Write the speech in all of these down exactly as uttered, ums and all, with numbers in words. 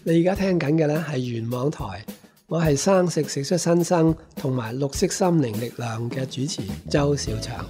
你而家聽緊嘅呢係原網台，我係生食食出新生同埋綠色心靈力量嘅主持周兆祥。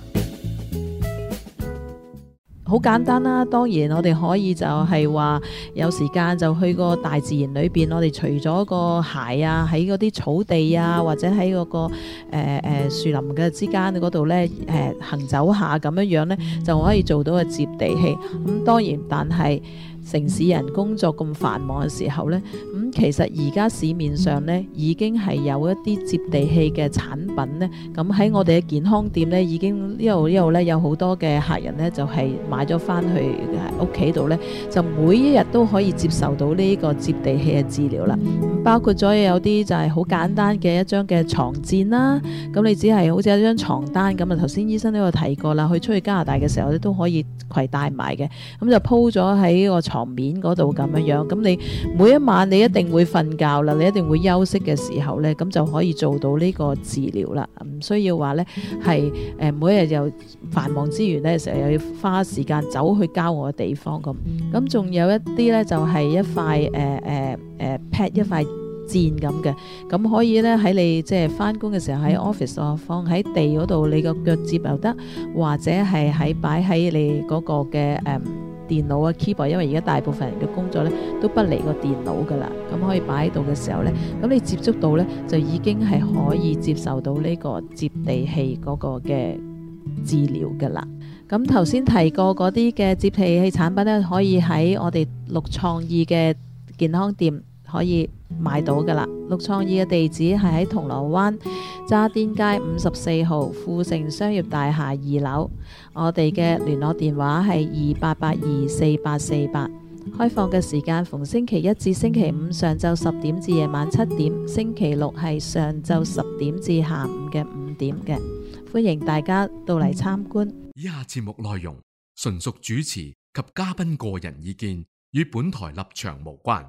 好簡單啦，當然我哋可以就係話有時間就去個大自然裏邊，我哋除咗個鞋啊，喺嗰啲草地啊，或者喺嗰、那個誒誒、呃、樹林嘅之間嗰度呢，誒、呃、行走下咁樣樣呢，就可以做到個接地氣。咁、嗯、當然，但係城市人工作咁繁忙嘅時候呢，咁、嗯、其實而家市面上呢已經係有一啲接地氣嘅產品呢。咁喺我哋嘅健康店呢，已經呢度呢度呢有好多嘅客人呢，就係、是、買咗翻去屋企度呢，就每一日都可以接受到呢個接地氣嘅治療啦。咁包括咗有啲就係好簡單嘅一張嘅床墊啦，咁你只係好似一張床單咁啊。頭先醫生都有提過啦，去出去加拿大嘅時候咧都可以攜帶埋嘅，咁就鋪咗喺個床面嗰度咁樣樣。咁你每一晚你一定會瞓覺啦，你一定會休息嘅時候呢，咁就可以做到呢個治療啦。唔需要話呢係誒每一日又繁忙之餘呢，成日又要花時間走去郊外嘅地方咁。咁仲有一啲呢，就係一塊誒誒誒 pad 一塊墊咁嘅，咁可以咧喺你即係翻工嘅時候喺 office 度放喺地嗰度，你個腳接又得，或者係喺擺喺你嗰個嘅誒、嗯、電腦啊 keyboard， 因為而家大部分人嘅工作咧都不離個電腦噶啦，咁可以擺喺度嘅時候咧，咁你接觸到咧就已經係可以接受到呢個接地氣嗰個嘅治療噶啦。咁頭先提過嗰啲嘅接地氣產品咧，可以喺我哋綠創意嘅健康店可以買到噶啦。綠創意嘅地址係喺銅鑼灣渣甸街五十四號富盛商業大廈二樓。我哋嘅聯絡電話係二八八二四八四八。開放嘅時間逢星期一至星期五上晝十點至夜晚七點，星期六係上晝十點至下午嘅五點嘅。歡迎大家到嚟參觀。 以下節目內容純屬主持及嘉賓個人意見，與本台立場無關。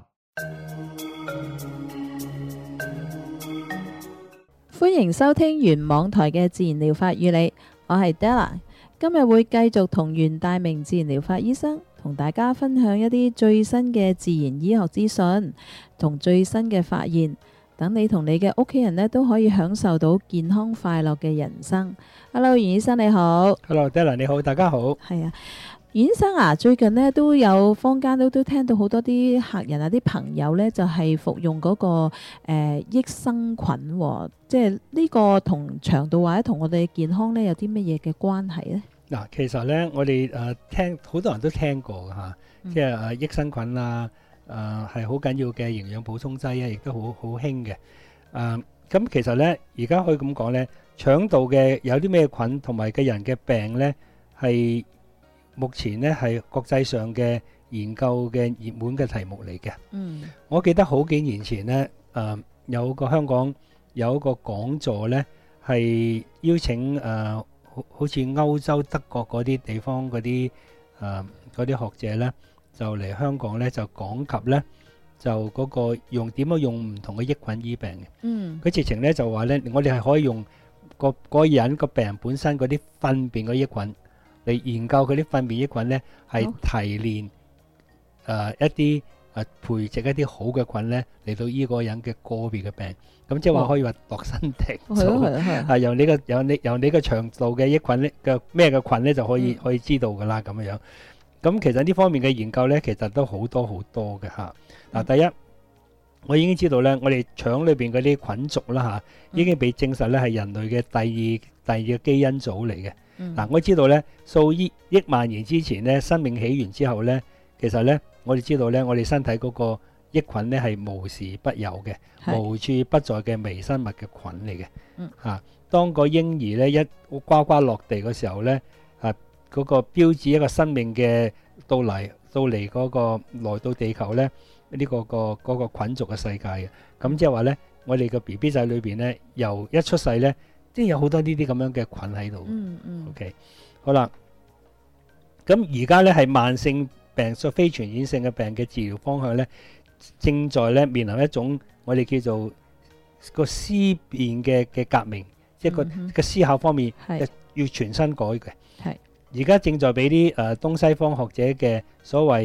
歡迎收聽原網台嘅自然療法與你，我係 Della， 今日會繼續同袁大明自然療法醫生同大家分享一啲最新嘅自然醫學資訊同最新嘅發現，等你同你嘅屋企人呢都可以享受到健康快樂嘅人生。Hello， 袁醫生你好。 Hello， Della 你好，大家好。 係啊。袁醫生啊，最近呢都有坊間都都聽到好多啲客人啊、啲朋友呢，就係、是、服用嗰、那個誒、呃、益生菌、哦，即係呢個同腸道或者同我哋嘅健康呢有啲乜嘢嘅關係呢？ 嗱，其實呢，我哋誒、呃、聽好多人都聽過嘅嚇，嗯、即係誒、呃、益生菌啊，誒係好緊要嘅營養補充劑啊，亦都好好興嘅。誒、呃、咁其實呢，而家可以咁講呢，腸道嘅有啲咩菌同埋嘅人嘅病呢，係目前呢係國際上嘅研究嘅熱門嘅題目嚟嘅。嗯，我記得好幾年前呢，誒、呃、有個香港有一個講座呢，係邀請誒、呃、好好似歐洲德國嗰啲地方嗰啲誒嗰啲學者呢，就嚟香港呢，就講及呢，就嗰個用點樣用唔同嘅益菌醫病嘅。嗯，佢直情呢就話呢，我哋係可以用個嗰人個病人本身嗰啲糞便嘅益菌嚟研究佢啲糞便益菌咧，係提煉誒、呃、一啲誒、呃、培植一啲好嘅菌咧，嚟到醫個人嘅個別嘅病。咁即係話可以話度身訂造，係由你個由你由你個腸道嘅益菌咧嘅咩嘅菌咧就可以、嗯、可以知道㗎啦咁樣樣。咁其實呢方面嘅研究咧，其實都好多好多嘅嚇。嗱、啊，第一我已經知道咧，我哋腸裏邊嗰啲菌族啦嚇、啊，已經被證實咧係人類嘅第二第二個基因組嚟嘅。嗱、嗯啊，我知道咧，數億億萬年之前咧，生命起源之後咧，其實咧，我哋知道咧，我哋身體嗰個益菌咧係無時不有嘅，是無處不在嘅微生物嘅菌嚟嘅。嚇、嗯啊，當個嬰兒咧一呱呱落地嘅時候咧，啊，嗰、那個標誌一個生命嘅到嚟到嚟嗰個來到地球咧，呢、這個個嗰、那個菌族嘅世界嘅。咁即係話咧，我哋個 B B 仔裏邊咧，由一出世咧。即係有好多呢啲咁樣嘅菌喺度。嗯嗯。OK，好啦。咁而家咧係慢性病、所非傳染性嘅病嘅治療方向咧，正在咧面臨一種我哋叫做個思辨嘅嘅革命，即係個個思考方面要全新改嘅。係。而家正在俾啲誒東西方學者嘅所謂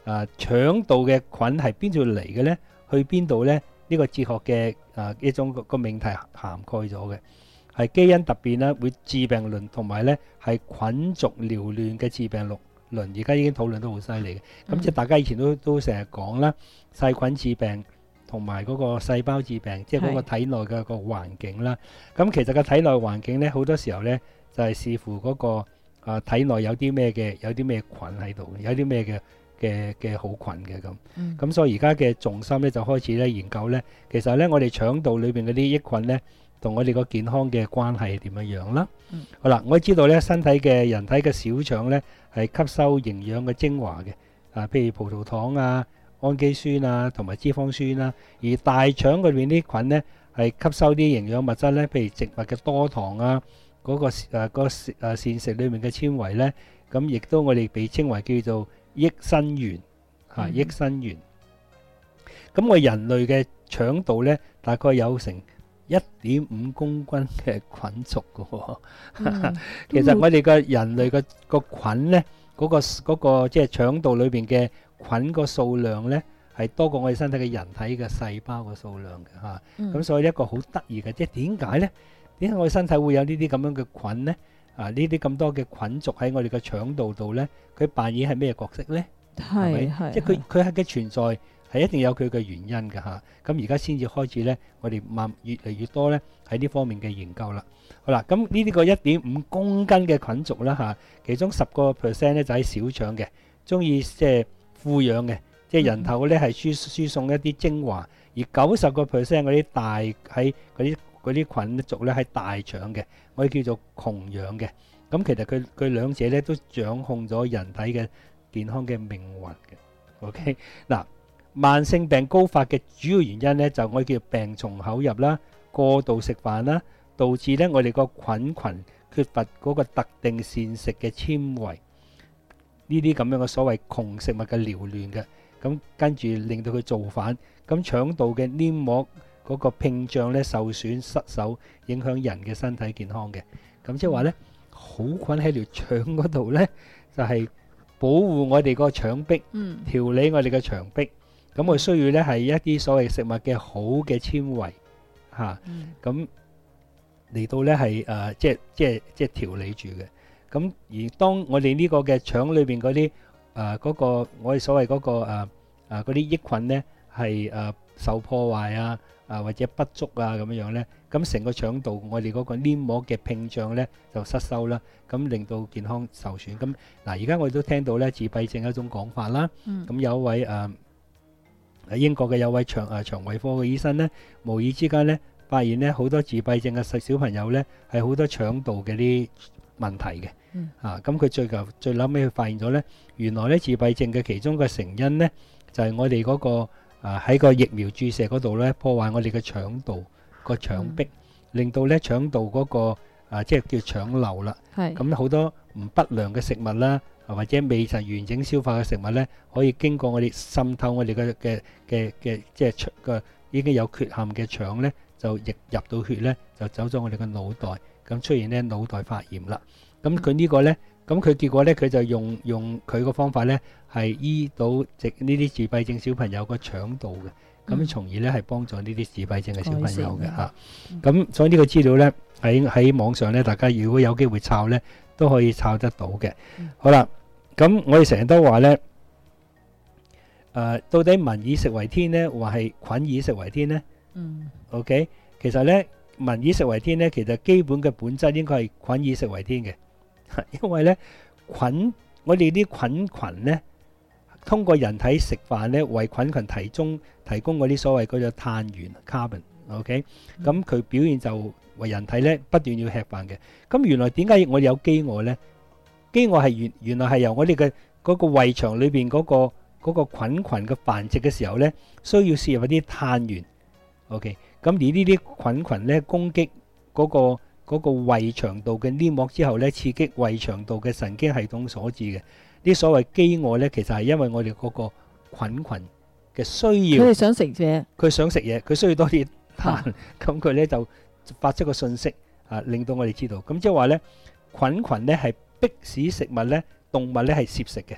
啊腸道嘅菌係邊度嚟嘅咧？去邊度咧？呢個哲學嘅啊一種個命題涵蓋咗嘅，係基因突變啦，會致病論同埋咧係菌族療亂嘅致病論，而家已經討論得好犀利嘅。咁即係大家以前都都成日講啦，細菌致病同埋嗰個細胞致病，即係嗰個體內嘅個環境啦。咁其實個體內環境咧，好多時候咧就係視乎嗰個啊體內有啲咩嘅，有啲咩菌喺度，有啲咩嘅嘅嘅好菌嘅咁。咁、嗯、所以而家嘅重心咧就開始咧研究咧，其實咧我哋腸道裏邊嗰啲益菌咧，同我哋個健康嘅關係係點樣樣啦。嗯、好啦，我知道咧身體嘅人體嘅小腸咧係吸收營養嘅精華嘅，啊，譬如葡萄糖啊、氨基酸啊同埋脂肪酸啦、啊。而大腸裏邊啲菌咧係吸收啲營養物質咧，譬如植物嘅多糖啊，嗰、那個誒、啊那個誒膳食裏面嘅纖維咧，咁亦都我哋被稱為叫做益生元嚇，益生元。咁我人類嘅腸道咧，大概有成一點五公斤嘅菌族嘅喎。嗯、其實我哋嘅人類嘅個菌咧，嗰、嗰個嗰、嗰個即係腸道裏邊嘅菌個數量咧，係多過我哋身體嘅人體嘅細胞嘅數量嘅嚇。咁、嗯、所以一個好得意嘅，即係點解咧？點解我哋身體會有呢啲咁樣嘅菌咧？啊！呢啲咁多嘅菌族喺我哋嘅腸道度咧，佢扮演係咩角色咧？係咪？即係佢佢係嘅存在係一定有佢嘅原因嘅嚇。咁而家先至開始咧，我哋慢越嚟越多咧喺呢方面嘅研究啦。好啦，咁呢啲個一點五公斤嘅菌族啦嚇，其中十個 percent 咧就喺小腸嘅，中意即係富養嘅，即係人頭咧係輸輸送一啲精華，而九十個 percent 嗰啲大喺嗰啲。嗰啲菌族咧喺大腸嘅，我哋叫做窮養嘅。咁其實佢佢兩者咧都掌控咗人體嘅健康嘅命運嘅。OK，嗱，慢性病高發嘅主要原因咧就我哋叫病從口入啦，過度食飯啦，導致咧我哋個菌群缺乏嗰個特定膳食嘅纖維，呢啲咁樣嘅所謂窮食物嘅繚亂嘅，咁跟住令到佢造反，咁腸道嘅黏膜嗰個屏障咧受損失守，影響人嘅身體健康嘅。咁即係話咧，好菌喺條腸嗰度咧，就係保護我哋個腸壁，調理我哋嘅腸壁。咁我需要咧係一啲所謂食物嘅好嘅纖維嚇，咁嚟到咧係誒即係即係即係調理住嘅。咁而當我哋呢個嘅腸裏邊嗰啲誒嗰個我哋所謂嗰個誒誒嗰啲益菌咧係誒受破壞啊，啊或者不足啊咁樣樣咧，咁成個腸道我哋嗰個黏膜嘅屏障咧就失收啦，咁令到健康受損。咁嗱，而家我哋都聽到咧自閉症一種講法啦。咁有一位誒喺英國嘅有位腸誒腸胃科嘅醫生咧，無意之間咧發現咧好多自閉症嘅細小朋友咧係好多腸道嘅啲問題嘅。啊，咁佢最後最後尾佢發現咗咧，原來咧自閉症嘅其中嘅成因咧就係我哋嗰個。啊！喺個疫苗注射嗰度咧，破壞我哋嘅腸道個腸壁，令到咧腸道嗰個啊，即係叫腸漏啦。係咁好多唔不良嘅食物啦，或者未曾完整消化嘅食物咧，可以經過我哋滲透我哋嘅嘅嘅嘅，即係腸個已經有缺陷嘅腸咧，就入入到血咧，就走咗我哋嘅腦袋，咁出現咧腦袋發炎啦。咁佢呢個咧。咁佢結果咧，佢就用用佢個方法咧，係醫到直呢啲自閉症小朋友個腸道嘅，咁、嗯、從而咧係幫助呢啲自閉症嘅小朋友嘅嚇。咁、嗯、所以呢個資料咧喺喺網上咧，大家如果有機會抄咧，都可以抄得到嘅。嗯、好啦，咁我哋成日都話咧，誒、呃、到底民以食為天咧，或係菌以食為天咧？嗯。OK，其實咧民以食為天咧，其實基本嘅本質應該係菌以食為天嘅。因為咧菌，我哋啲菌群咧，通過人體食飯咧，為菌群提供提供嗰啲所謂嗰個碳源 carbon，OK，咁佢表現就為人體咧不斷要吃飯嘅。咁原來點解我哋有飢餓咧？飢餓係原原來係由我哋嘅嗰個胃腸裏邊嗰個嗰個菌群嘅繁殖嘅時候咧，需要攝入一啲碳源。OK，咁而呢啲菌群咧攻擊嗰個。嗰個胃腸道嘅黏膜之後咧，刺激胃腸道嘅神經系統所致嘅。啲所謂飢餓咧，其實係因為我哋嗰個菌群嘅需要。佢哋想食嘢，佢想食嘢，佢需要多啲碳，咁佢咧就發出個訊息啊，令到我哋知道。咁即係話咧，菌群咧係迫使食物咧，動物咧係攝食嘅。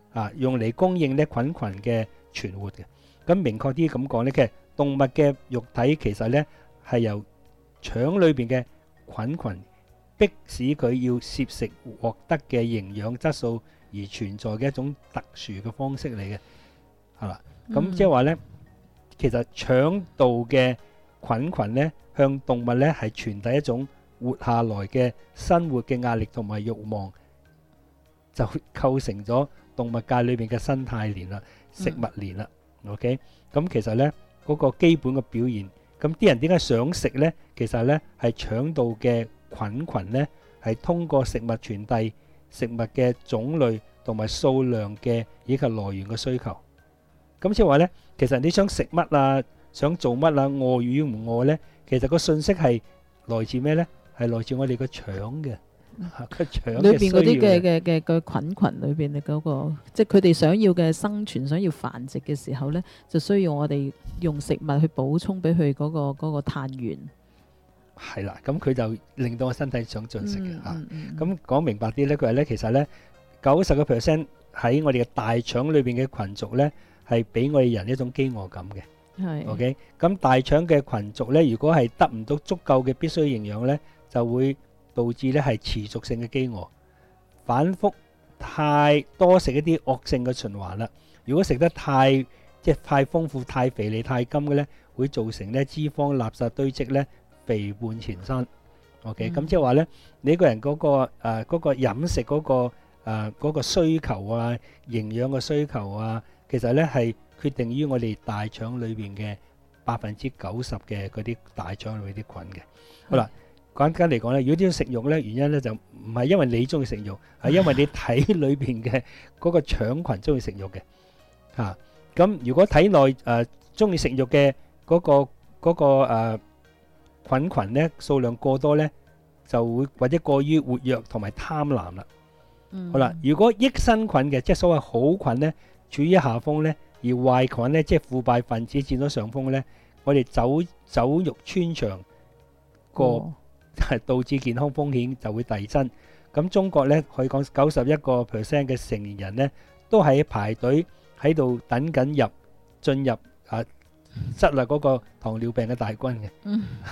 啊，用嚟供應咧菌群嘅存活嘅。咁明確啲咁講咧，其實動物嘅肉體其實咧係由腸裏邊嘅菌群迫使佢要攝食獲得嘅營養質素而存在嘅一種特殊嘅方式嚟嘅，係啦。咁即係話咧，其實腸道嘅菌群咧向動物咧係傳遞一種活下來嘅生活嘅壓力同埋慾望，就構成咗動物界裏邊嘅生態鏈啦、食物鏈啦。OK，咁其實咧嗰個基本嘅表現，咁啲人點解想食咧？其實咧係腸道嘅菌群咧係通過食物傳遞食物嘅種類同埋數量嘅以及來源嘅需求。咁即係話咧，其實你想食乜啊，想做乜啊，餓與唔餓咧，其實個信息係來自咩咧？係來自我哋個腸嘅。個腸裏邊嗰啲嘅嘅嘅嘅菌群裏邊嘅嗰個，即係佢哋想要嘅生存、想要繁殖嘅時候咧，就需要我哋用食物去補充俾佢嗰個嗰個碳源。 係啦，咁佢就令到我身體想進食嘅嚇。 嗯嗯咁講明白啲咧，佢話咧其實咧九十個 percent 喺我哋嘅大腸裏邊嘅群族咧，係俾我哋人一種飢餓感嘅。 係。 OK，咁大腸嘅群族咧，如果係得唔到足夠嘅必需營養咧，就會導致咧係持續性嘅飢餓，反覆太多食一啲惡性嘅循環啦。如果食得太即係太豐富、太肥膩、太甘嘅咧，會造成咧脂肪垃圾堆積咧，肥胖纏身。OK，咁即係話咧，你個人嗰個誒嗰個飲食嗰個誒嗰個需求啊，營養嘅需求啊，其實咧係決定於我哋大腸裏邊嘅百分之九十嘅嗰啲大腸裏邊啲菌嘅。好啦。簡單嚟講咧，如果啲食肉咧，原因咧就唔係因為你中意食肉，係因為你體裏邊嘅嗰個腸群中意食肉嘅嚇。咁如果體內誒中意食肉嘅嗰個嗰個誒菌群咧數量過多咧，就會或者過於活躍同埋貪婪啦。好啦，如果益生菌嘅即係所謂好菌咧處於下風咧，而壞菌咧即係腐敗分子佔咗上風咧，我哋走走肉穿腸過。係導致健康風險就會遞增。咁中國咧可以講九十一個 percent 嘅成年人咧都喺排隊喺度等緊入進入啊塞勒嗰個糖尿病嘅大軍嘅。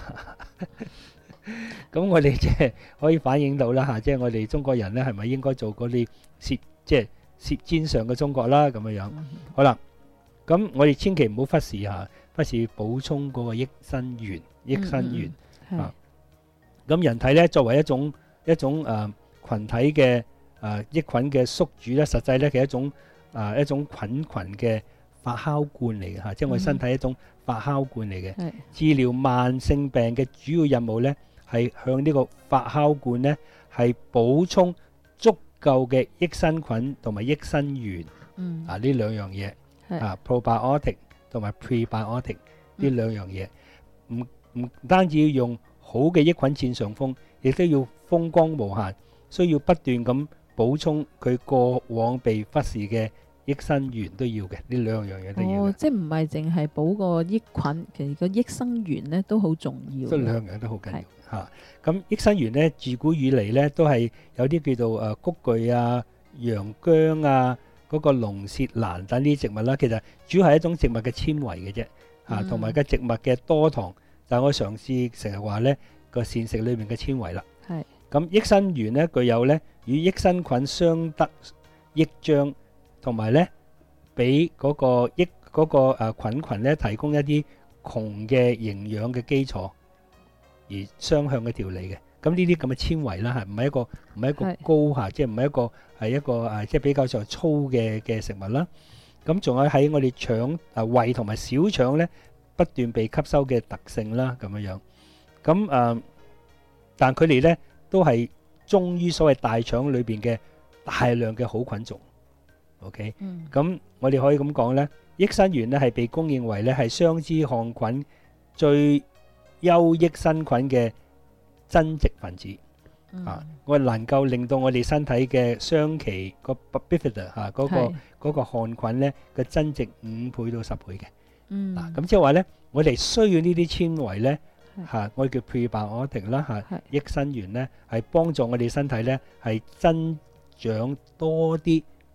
咁我哋即係可以反映到啦嚇，即係我哋中國人咧係咪應該做嗰啲舌即係舌尖上嘅中國啦咁樣樣。好啦，咁我哋千祈唔好忽視嚇，忽視補充嗰個益生元、益生元啊。咁人體咧作為一種一種誒羣體嘅誒益菌嘅宿主咧，實際咧係一種誒一種菌群嘅發酵罐嚟嘅嚇，即係我哋身體一種發酵罐嚟嘅。治療慢性病嘅主要任務咧，係向呢個發酵罐咧係補充足夠嘅益生菌同埋益生元。嗯。啊，呢兩樣嘢啊 probiotic 同埋 prebiotic 呢兩樣嘢，唔唔單止要用好嘅益菌佔上風，亦都要風光無限，需要不斷咁補充佢過往被忽視嘅益生元都要嘅，呢兩樣嘢都要。 哦，即係唔係淨係補個益菌，其實個益生元咧都好重要。 都兩樣都好緊要嚇。咁益生元咧，自古以嚟咧都係有啲叫做誒菊苣啊、洋薑啊、嗰個龍舌蘭等呢啲植物啦。其實主要係一種植物嘅纖維嘅啫嚇，同埋個植物嘅多糖。但係我嘗試成日話咧個膳食裏面嘅纖維啦，係咁益生元咧具有咧與益生菌相得益彰，同埋咧俾嗰個益嗰個誒菌群咧提供一啲窮嘅營養嘅基礎，而雙向嘅調理嘅。咁呢啲咁嘅纖維啦，係唔係一個唔係一個高嚇，即係唔係一個係一個誒即係比較上粗嘅嘅食物啦。咁仲有喺我哋腸誒胃同埋小腸咧，不斷被吸收嘅特性啦，咁樣樣，咁誒、呃，但佢哋咧都係忠於所謂大腸裏邊嘅大量嘅好菌種。OK，咁、嗯、我哋可以咁講咧，益生元咧係被公認為咧係雙支桿菌最優益生菌嘅增殖分子。嗯、啊，我能夠令到我哋身體嘅雙歧個 bifida 嚇嗰個嗰個桿菌咧嘅增殖五倍到十倍嘅。嗯，嗱，咁即係話咧，我哋需要呢啲纖維咧，嚇，我哋叫 prebiotic 啦，嚇，益生元咧，係幫助我哋身體咧係增長多啲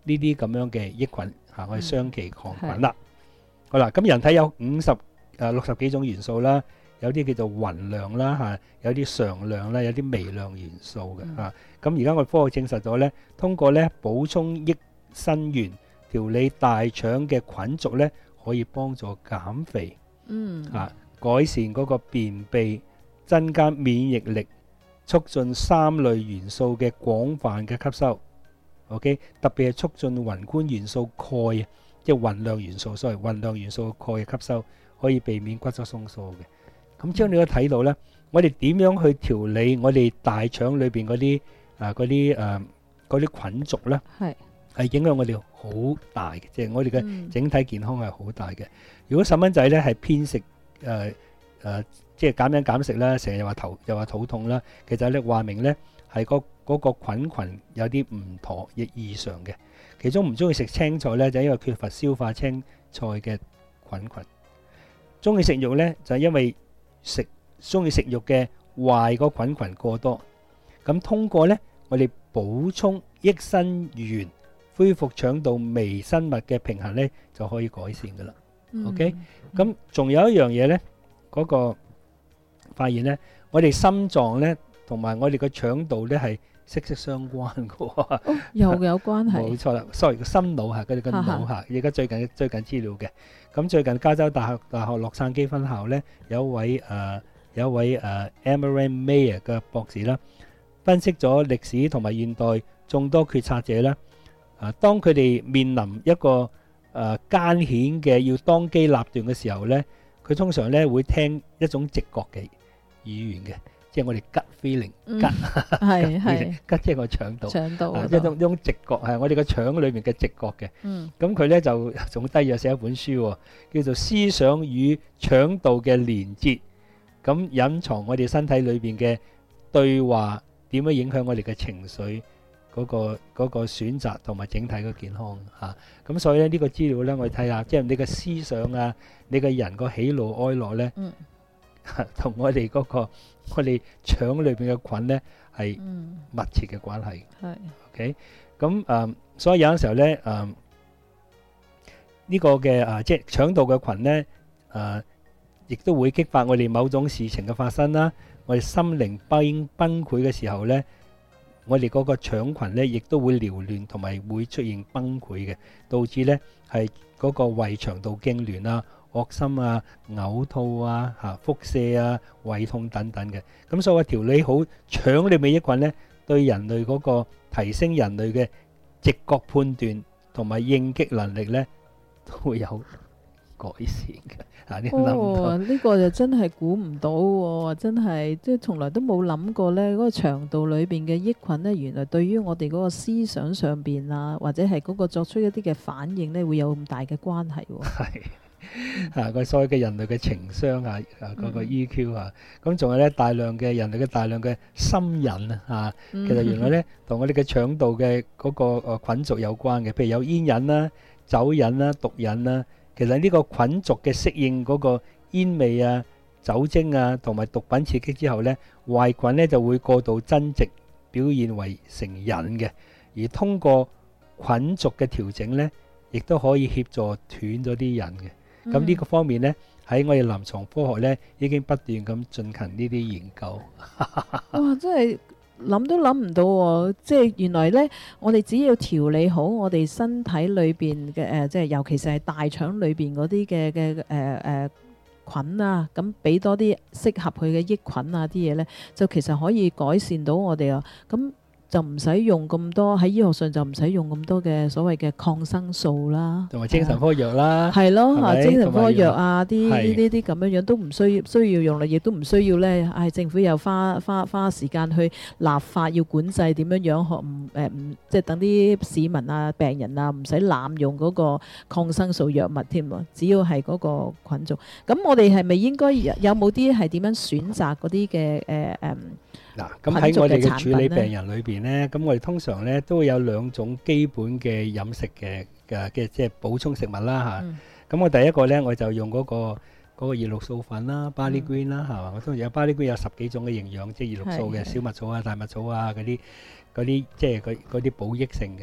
呢啲咁樣嘅益菌嚇，我哋雙歧抗菌啦。好啦，咁人體有五十誒六十幾種元素啦，有啲叫做宏量啦嚇，有啲常量啦，有啲微量元素嘅嚇。咁而家我哋科學證實咗咧，通過咧補充益生元，調理大腸嘅菌族咧，可以幫助減肥， 嗯嚇，改善嗰個便秘，增加免疫力，促進三類元素嘅廣泛嘅吸收。OK， 特別係促進宏觀元素鈣，即係宏量元素，所謂宏量元素鈣嘅吸收，可以避免骨質鬆疏嘅。咁將你都睇到咧，我哋點樣去調理我哋大腸裏邊嗰啲啊嗰啲誒嗰啲菌族咧？ 係係影響我哋好大嘅，即係我哋嘅整體健康係好大嘅。如果細蚊仔咧係偏食誒誒、呃，即係減飲減食啦，成日又話頭又話肚痛啦，其實咧話明咧係嗰嗰個菌群有啲唔妥亦異常嘅。其中唔中意食青菜咧，就係因為缺乏消化青菜嘅菌群；中意食肉咧，就係因為食中意食肉嘅壞個菌群過多。咁通過咧，我哋補充益生元，恢復腸道微生物嘅平衡咧，就可以改善噶啦。OK，咁仲有一樣嘢咧，嗰個發現咧，我哋心臟咧同埋我哋個腸道咧係息息相關嘅喎。 又有關係。冇錯啦，sorry，個心腦嚇，佢哋個腦嚇，而家最近最近資料嘅。咁最近加州大學大學洛杉磯分校咧，有一位誒有一位誒 Amaranth Meyer 嘅博士啦，分析咗歷史同埋現代眾多決策者咧。啊！當佢哋面臨一個誒艱險嘅要當機立斷嘅時候咧，佢通常咧會聽一種直覺嘅語言嘅，即係我哋 gut feeling，gut 係係 gut 即係個腸道， 腸道一種一種直覺係我哋個腸裏面嘅直覺嘅。 嗯， 咁佢咧就仲低咗寫一本書喎，叫做《思想與腸道嘅連結》，咁隱藏我哋身體裏邊嘅對話點樣影響我哋嘅情緒。嗰個嗰個選擇同埋整體嘅健康嚇，咁所以咧呢個資料咧，我哋睇下，即係你嘅思想啊，你嘅人個喜怒哀樂咧，同我哋嗰個我哋腸裏邊嘅菌咧係密切嘅關係。係 OK，咁誒，所以有陣時候咧誒呢個嘅誒即係腸道嘅菌咧誒，亦都會激發我哋某種事情嘅發生啦。我哋心靈崩崩潰嘅時候咧。我哋嗰個腸群咧，亦都會撩亂同埋會出現崩潰嘅，導致咧係嗰個胃腸道痙攣啊、惡心啊、嘔吐啊、嚇腹瀉啊、胃痛等等嘅。咁所以我調理好腸裏面益菌咧，對人類嗰個提升人類嘅直覺判斷同埋應激能力咧，都會有改善嘅。 哦，呢個就真係估唔到喎！真係即係從來都冇諗過呢嗰個腸道裏邊嘅益菌呢，原來對於我哋嗰個思想上邊啊，或者係嗰個作出一啲嘅反應呢，會有咁大嘅關係喎。 係啊，個所謂嘅人類嘅情商啊，啊嗰個 E Q 啊，咁仲有呢大量嘅人類嘅大量嘅心癮啊，其實原來呢同我哋嘅腸道嘅嗰個誒菌族有關嘅，譬如有煙癮啦、酒癮啦、毒癮啦。其實呢個菌族嘅適應嗰個煙味啊、酒精啊同埋毒品刺激之後呢，壞菌呢就會過度增殖，表現為成癮嘅。而通過菌族嘅調整呢，亦都可以協助斷咗啲癮嘅。咁呢、嗯、個方面呢，喺我哋臨床科學呢已經不斷咁進行呢啲研究。 哇！真係〜諗都諗唔到喎，即係原來呢，我哋只要調理好我哋身體裏邊嘅誒，即係尤其是係大腸裏邊嗰啲嘅嘅誒誒菌啊，咁俾多啲適合佢嘅益菌啊啲嘢呢，就其實可以改善到我哋啊，咁。就唔使用咁多，喺醫學上就唔使用咁多嘅所謂嘅抗生素啦， 同埋精神科藥啦， 係咯嚇，精神科藥啊啲呢啲啲咁樣樣都唔需要需要用啦，亦都唔需要咧。唉，政府又花花花時間去立法要管制點樣樣學唔誒唔，即係等啲市民啊病人啊唔使濫用嗰個抗生素藥物添喎，只要係嗰個菌種。咁我哋係咪應該有冇啲係點樣選擇嗰啲嘅誒誒？ 嗱，咁喺我哋嘅處理病人裏邊咧，咁我哋通常咧都會有兩種基本嘅飲食嘅嘅嘅即係補充食物啦嚇。咁我第一個咧，我就用嗰個嗰個葉綠素粉啦 ，barley green 啦，係嘛？我通常有 barley green 有十幾種嘅營養，即係葉綠素嘅小麥草啊、大麥草啊嗰啲嗰啲，即係嗰嗰啲補益性嘅。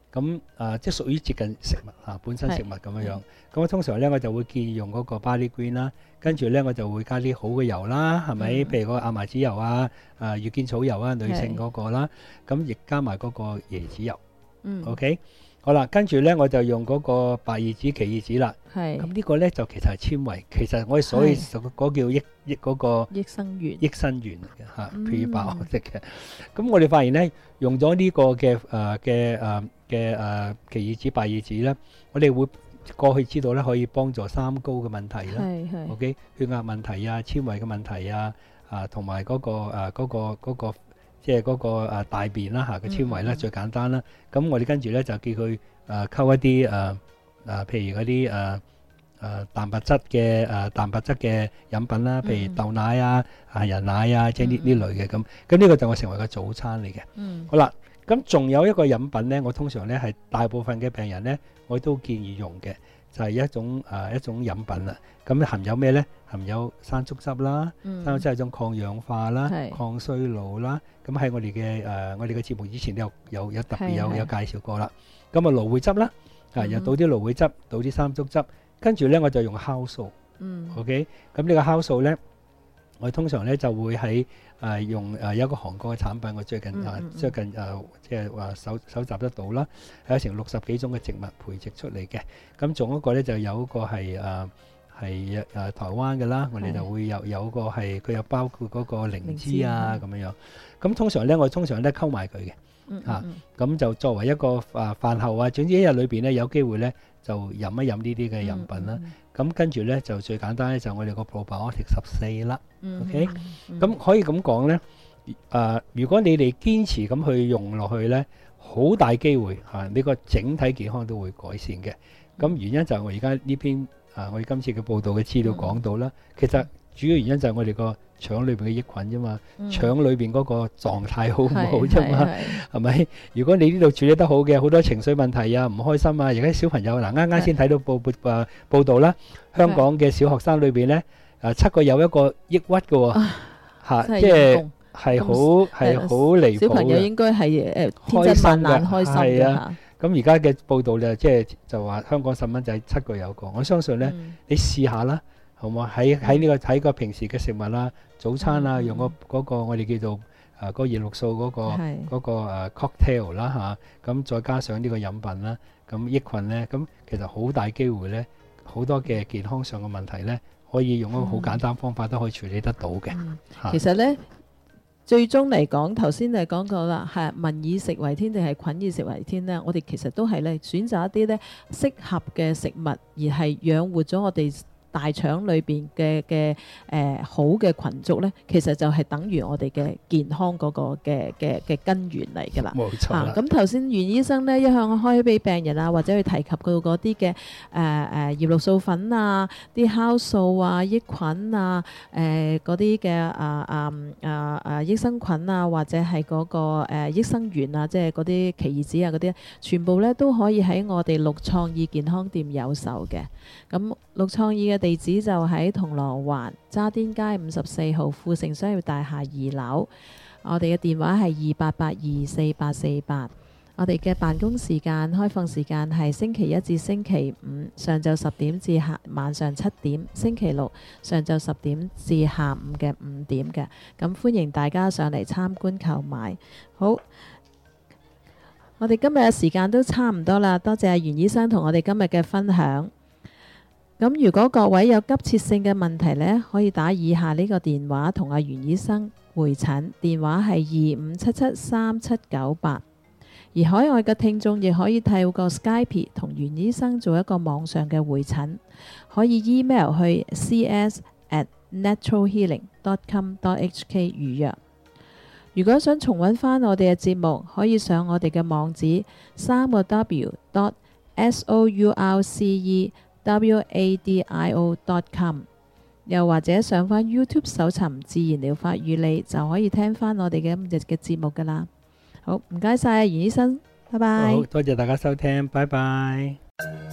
咁啊即係屬於接近食物嚇、啊、本身食物咁樣樣。咁我通常咧我就會建議用嗰個 barley green 啦，跟住咧我就會加啲好嘅油啦，係咪？譬如個亞麻籽油啊、啊月見草油啊，女性嗰個啦，咁亦加埋嗰個椰子油。嗯。OK。好啦，跟住咧我就用嗰個白葉子、奇異子啦。係。咁呢個咧就其實係纖維，其實我哋所謂嗰叫益益嗰個益生元，益生元嚟嘅嚇，prebiotic嘅。咁我哋發現咧，用咗呢個嘅誒嘅誒嘅誒奇異子、白葉子咧，我哋會過去知道咧可以幫助三高嘅問題啦。係係。OK，血壓問題啊、纖維嘅問題啊，啊同埋嗰個誒嗰個嗰個。即係嗰個誒大便啦嚇嘅纖維啦，最簡單啦。咁我哋跟住咧就叫佢誒溝一啲誒誒，譬如嗰啲誒誒蛋白質嘅誒蛋白質嘅飲品啦，譬如豆奶啊、啊人奶啊，即係呢呢類嘅咁。咁呢個就我成為個早餐嚟嘅。嗯。好啦，咁仲有一個飲品咧，我通常咧係大部分嘅病人咧，我都建議用嘅，就係一種誒一種飲品啦。咁含有咩咧？含有山竹汁啦，山竹汁係一種抗氧化啦、抗衰老啦。咁喺我哋嘅誒，我哋嘅節目以前都有有有特別有有介紹過啦。咁啊蘆薈汁啦，啊又倒啲蘆薈汁，倒啲山竹汁，跟住咧我就用酵素。嗯。OK，咁呢個酵素咧，我通常咧就會喺誒用誒有一個韓國嘅產品，我最近誒最近誒即係話搜搜集得到啦，係有成六十幾種嘅植物培植出嚟嘅。咁仲一個咧就有一個係誒。係誒台灣嘅啦，我哋就會有有個係佢有包括嗰個靈芝啊咁樣樣。咁通常咧，我通常咧溝埋佢嘅嚇，咁就作為一個誒飯後啊，總之一日裏邊咧有機會咧就飲一飲呢啲嘅飲品啦。咁跟住咧就最簡單咧就我哋個 probiotic 十四啦。OK，咁可以咁講咧誒，如果你哋堅持咁去用落去咧，好大機會嚇你個整體健康都會改善嘅。咁原因就係我而家呢篇。啊！我哋今次嘅報道嘅資料講到啦，其實主要原因就係我哋個腸裏邊嘅益菌啫嘛，腸裏邊嗰個狀態好唔好啫嘛，係咪？如果你呢度處理得好嘅，好多情緒問題啊、唔開心啊，而家小朋友嗱啱啱先睇到報報誒報道啦，香港嘅小學生裏邊咧，誒七個有一個抑鬱嘅喎，嚇，即係係好係好離譜嘅。小朋友應該係誒天真爛漫開心嘅嚇。咁而家嘅報道咧，即係就話香港細蚊仔七個有個，我相信咧，嗯、你試下啦，好唔好？喺喺呢個喺個平時嘅食物啦、早餐啦，嗯、用個嗰個我哋叫做誒嗰葉綠素嗰個嗰個誒 cocktail 啦嚇，咁再加上呢個飲品啦，咁益菌咧，咁其實好大機會咧，好多嘅健康上嘅問題咧，可以用一個好簡單方法都可以處理得到嘅。 嗯啊、其實咧。最終嚟講，頭先你講過啦，係民以食為天定係菌以食為天呢？我哋其實都係咧選擇一啲咧適合嘅食物，而係養活咗我哋大腸裏邊嘅嘅誒好嘅群族咧，其實就係等於我哋嘅健康嗰個嘅嘅嘅根源嚟㗎啦。冇錯啦。咁頭先袁醫生咧一向開俾病人啊，或者去提及到嗰啲嘅誒誒葉綠素粉啊、啲酵素啊、益菌啊、誒嗰啲嘅啊啊啊啊益生菌啊，或者係嗰個誒益生元啊，即係嗰啲奇異子啊嗰啲，全部咧都可以喺我哋綠創意健康店有售嘅。咁綠創意嘅地址就喺銅鑼灣渣甸街五十四號富盛商業大廈二樓，我哋嘅電話係二八八二四八四八，我哋嘅辦公時間開放時間係星期一至星期五上晝十點至下晚上七點，星期六上晝十點至下午嘅五點嘅，咁歡迎大家上嚟參觀購買。好，我哋今日嘅時間都差唔多啦，多謝阿袁醫生同我哋今日嘅分享。咁如果各位有急切性嘅問題呢，可以打以下呢個電話同阿袁醫生會診，電話係二五七七三七九八。而海外嘅聽眾亦可以透過 Skype 同袁醫生做一個網上嘅會診，可以 email 去 c s at natural healing dot com dot h k 預約。如果想重溫返我哋嘅節目，可以上我哋嘅網址三個 w dot s o u r c e w a d i o dot com， 又或者上返 YouTube 搜尋自然療法與你，就可以聽返我哋嘅今日嘅節目㗎喇。好，唔該晒袁醫生，拜拜。好，多謝大家收聽，拜拜。